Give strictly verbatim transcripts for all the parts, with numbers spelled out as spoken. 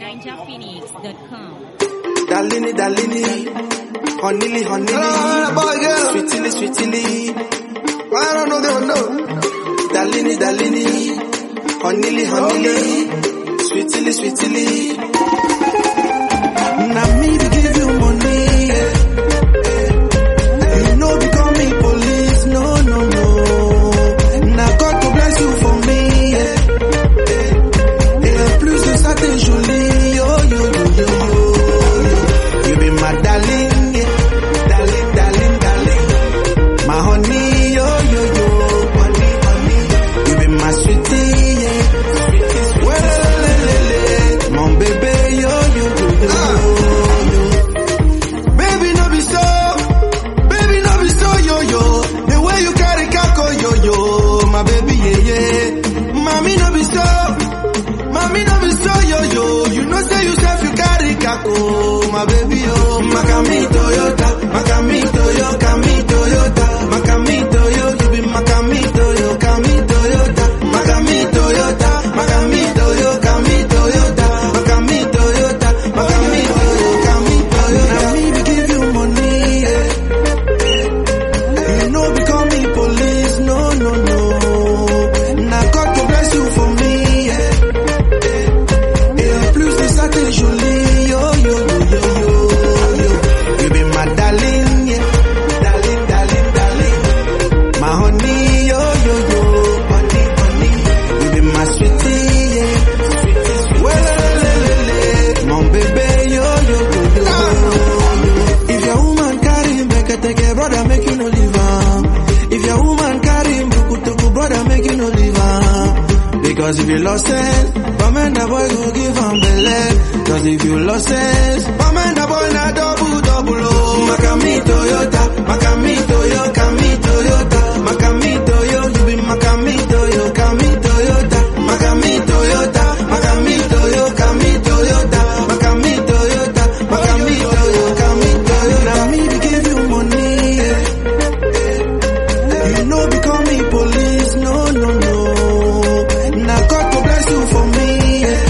ninja phoenix dot com. Dalini, Dalini, honeyly, honeyly, sweetly, sweetly. I don't know, don't know. Dalini, Dalini, honeyly, honeyly, sweetly, sweetly. Now me to give you money, yeah. You know, become me police, no, no, no. Now God to bless you for me, yeah. Et plus de ça t'es jolie, yo, yo, yo, yo, yo. You be my darling, yeah. Darling, darling, darling. My honey, yo, yo, yo. Honey, honey. You be my sweetie, yeah. Well, le, le, le. Mon bébé, yo, yo, yo, yo. Baby, no be so. Baby, no be so, yo, yo. The way you carry kako, yo, yo. My baby, yeah, yeah. Mommy, no be so. Mommy, no be so, yo, yo. You know, say you self, you carry kako. My baby, yo. Makami Toyota. Makami Toyota. Makami Toyota. Makami Toyota. You be Makami Toyota. Makami Toyota. Makami Toyota. Makami Toyota. Makami Toyota. Makami Toyota. Makami Toyota. Makami Toyota. Now me be give you money, yeah. You know, become me police, no, no, no. Now God to bless you for me, yeah. Et plus de ça t'es jolie, yo, yo, yo, yo, yo, yo. You be my darling, yeah. Darling, darling, darling. My honey, yo, yo, yo. Honey, honey. You be my sweetie, yeah. Well, le, le, le. Mon bébé, yo, yo, yo, yo. If your woman carry him, make her take a brother, make you no leave am. If your woman carry him, buku tuku brother, make you no leave am. Because if you lost sense, woman the boy go give am belle. Cause if you lost sense, woman the boy na double double oh. Makami Toyota, Makami Toyota, Makami Toyota, Makami Toyota, you be Makami Toyota, Makami Toyota, Makami Toyota, Makami Toyota, Makami Toyota, Makami Toyota, Makami Toyota, Makami Toyota. Now me to give you money, yeah. You know, become me police, no, no, no. Now God to bless you for me, yeah.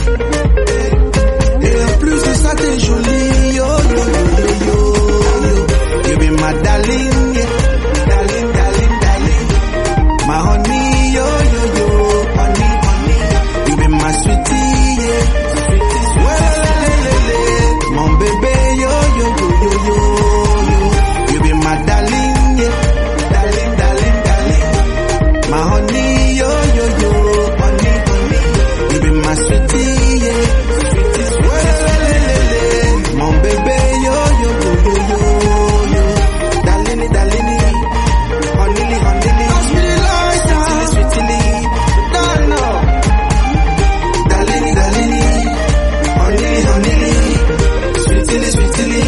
Et plus de ça t'es jolie, yo, yo, yo, yo, yo, yo. You be my darling, yeah. Darling, darling, darling. My honey, yo, yo, yo. Honey, honey. You be my sweetie, yeah. Well, le, le, le. Mon bébé, yo, yo, yo, yo, yo, yo. You be my darling, yeah. Darling, darling, darling. My honey, yo, yo, yo. Honey, honey. You be my sweetie, yeah. Well, le, le, le. Mon bébé, yo, yo, yo, yo, yo, yo. Darling, darling. Honey, honey. Sweetly, sweetly. Don't know. Darling, darling. Honey, honey. Sweetly, sweetly.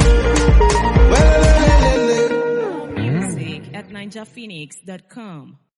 Well, le, le, le. Music at ninja phoenix dot com.